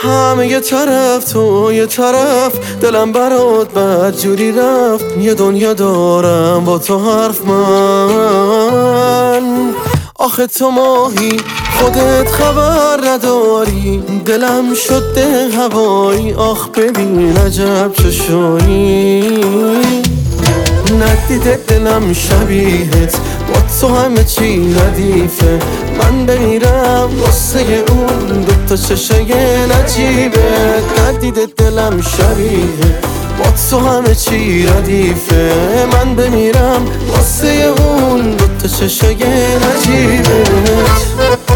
همه یه طرف تو یه طرف، دلم برات بد جوری رفت. یه دنیا دارم با تو حرف من. آخه تو ماهی خودت خبر نداری، دلم شده هوایی. آخ ببین عجب چشایی، ندیده دلم شبیهت، با تو همه چی ردیفه. من بمیرم واسه اون دوتا چشای نجیبت. ندیده دلم شبیهت، با تو همه چی ردیفه. من بمیرم واسه اون دوتا چشای نجیبت.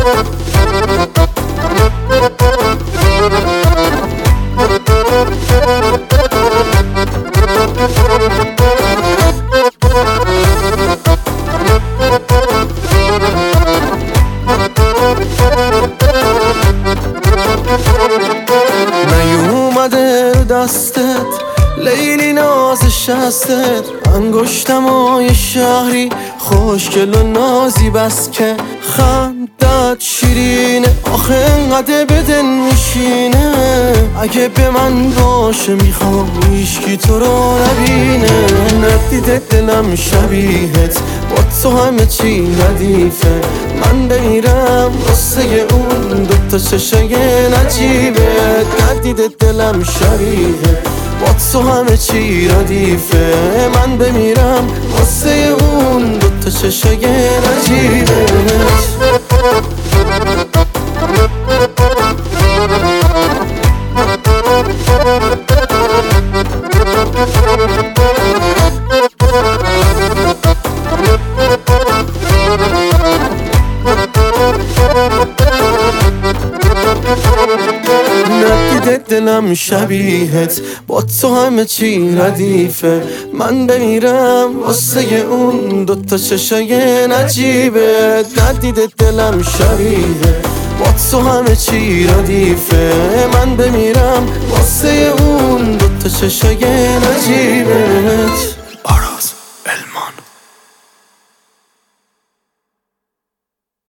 نیومده دستت لیلی ناز شستت، انگشتمای شهری خوشگل و نازی، بس که خندت شیرینه. آخه انقدر بدن میشینه، اگه به من باشه میخوام هیچکی تو رو نبینه. ندیده دلم شبیهت، با تو همه چی ردیفه. من بمیرم واسه اون دوتا چشای نجیبت. ندیده دلم شبیهت، با تو همه چی ردیفه. من بمیرم واسه اون دوتا چشای نجیبت. ندیده دلم شبیهت، با تو همه چی ردیفه. من بمیرم واسه اون دوتا چشای نجیبت. ندیده دلم شبیهت، با تو همه چی ردیفه. من بمیرم واسه اون دوتا چشای نجیبت.